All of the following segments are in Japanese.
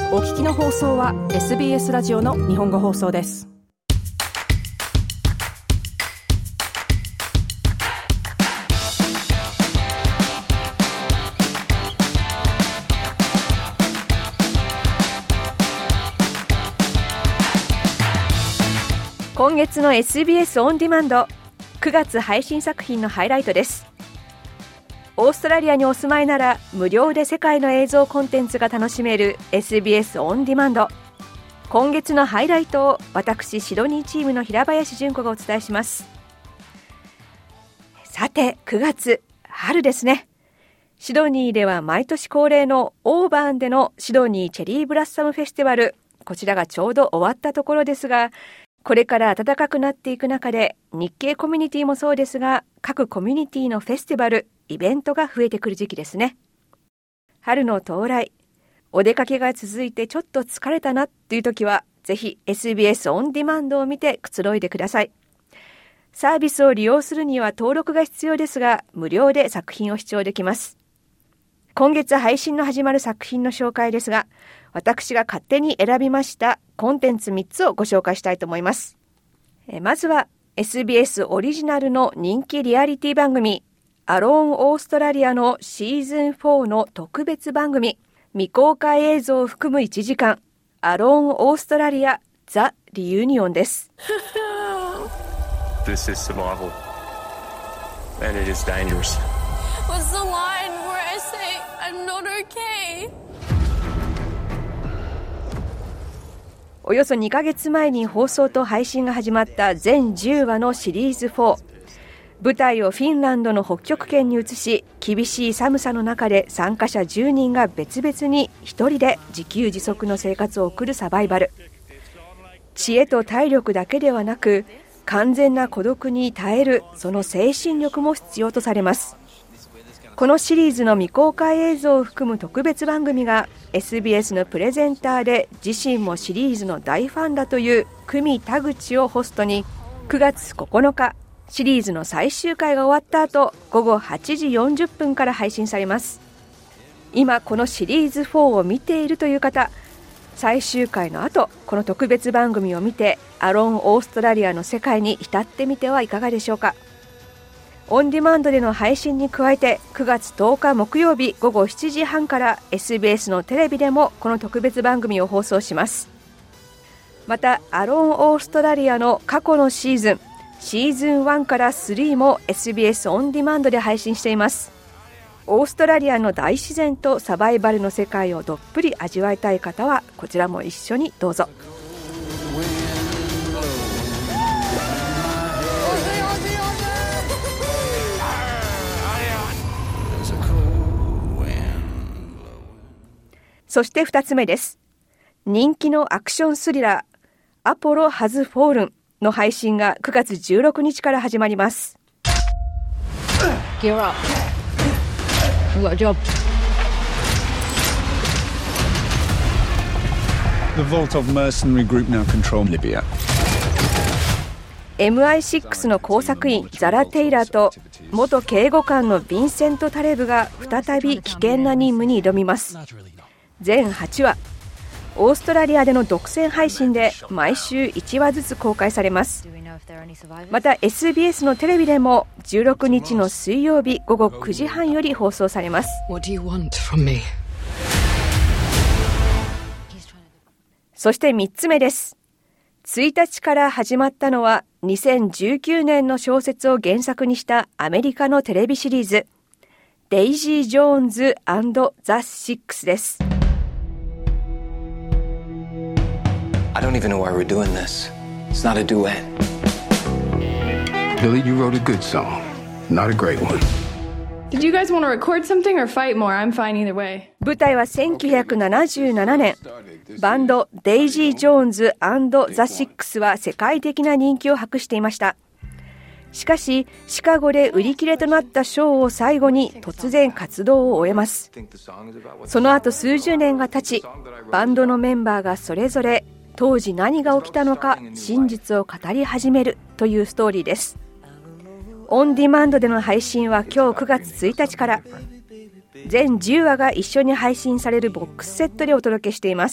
お聞きの放送は SBS ラジオの日本語放送です。今月の SBS オンディマンド9月配信作品のハイライトです。オーストラリアにお住まいなら無料で世界の映像コンテンツが楽しめる SBS オンディマンド。今月のハイライトを私シドニーチームの平林純子がお伝えします。さて9月春ですね。シドニーでは毎年恒例のオーバーンでのシドニーチェリーブラッサムフェスティバル、こちらがちょうど終わったところですが、これから暖かくなっていく中で日系コミュニティもそうですが、各コミュニティのフェスティバルイベントが増えてくる時期ですね。春の到来、お出かけが続いてちょっと疲れたなという時はぜひ SBS オンディマンドを見てくつろいでください。サービスを利用するには登録が必要ですが、無料で作品を視聴できます。今月配信の始まる作品の紹介ですが、私が勝手に選びましたコンテンツ3つをご紹介したいと思います。まずは SBS オリジナルの人気リアリティ番組アローンオーストラリアのシーズン4の特別番組、未公開映像を含む1時間、アローンオーストラリアザ・リユニオンです。 This is survival, and it is dangerous. What's the line where I say I'm not okay? およそ2ヶ月前に放送と配信が始まった全10話のシリーズ4。舞台をフィンランドの北極圏に移し、厳しい寒さの中で参加者10人が別々に一人で自給自足の生活を送るサバイバル。知恵と体力だけではなく、完全な孤独に耐えるその精神力も必要とされます。このシリーズの未公開映像を含む特別番組が SBS のプレゼンターで自身もシリーズの大ファンだという久美田口をホストに、9月9日シリーズの最終回が終わった後、午後8時40分から配信されます。今このシリーズ4を見ているという方、最終回の後この特別番組を見てアローンオーストラリアの世界に浸ってみてはいかがでしょうか。オンディマンドでの配信に加えて9月10日木曜日午後7時半から SBS のテレビでもこの特別番組を放送します。またアローンオーストラリアの過去のシーズン1から3も SBS オンディマンドで配信しています。オーストラリアの大自然とサバイバルの世界をどっぷり味わいたい方はこちらも一緒にどうぞ。そして2つ目です。人気のアクションスリラーアポロハズフォールンの配信が9月16日から始まります。 Gear up. We've got a job. The Voltov mercenary group now control Libya. MI6 の工作員ザラ・テイラーと元警護官のヴィンセント・タレブが再び危険な任務に挑みます。全8話、オーストラリアでの独占配信で毎週1話ずつ公開されます。また SBS のテレビでも16日の水曜日午後9時半より放送されます。そして3つ目です。1日から始まったのは2019年の小説を原作にしたアメリカのテレビシリーズデイジー・ジョーンズ&ザ・シックスです。 I don't even know why we're doing this. It's not a duet. Billy, you wrote a good song. Not a great one. Did you guys want to record something or fight more? I'm fine either way. 舞台は1977年。バンドデイジー・ジョーンズ&ザ・シックスは世界的な人気を博していました。しかしシカゴで売り切れとなったショーを最後に突然活動を終えます。その後数十年が経ち、バンドのメンバーがそれぞれ当時何が起きたのか真実を語り始めるというストーリーです。オンディマンドでの配信は今日9月1日から。 全10話が一緒に配信されるボックスセットでお届けしています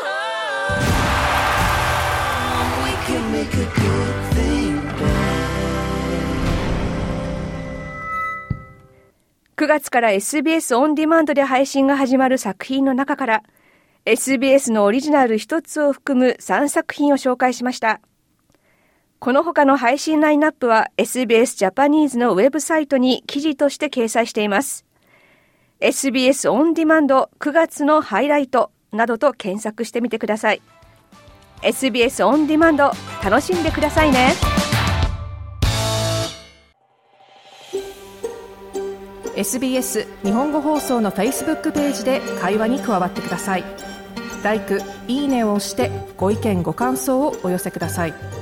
。9月から SBS オンディマンドで配信が始まる作品の中から SBS のオリジナル1つを含む3作品を紹介しました。この他の配信ラインナップは SBS ジャパニーズのウェブサイトに記事として掲載しています。SBS オンディマンド9月のハイライトなどと検索してみてください。SBS オンディマンド楽しんでくださいね。SBS 日本語放送の Facebook ページで会話に加わってください。LIKE、いいねを押してご意見ご感想をお寄せください。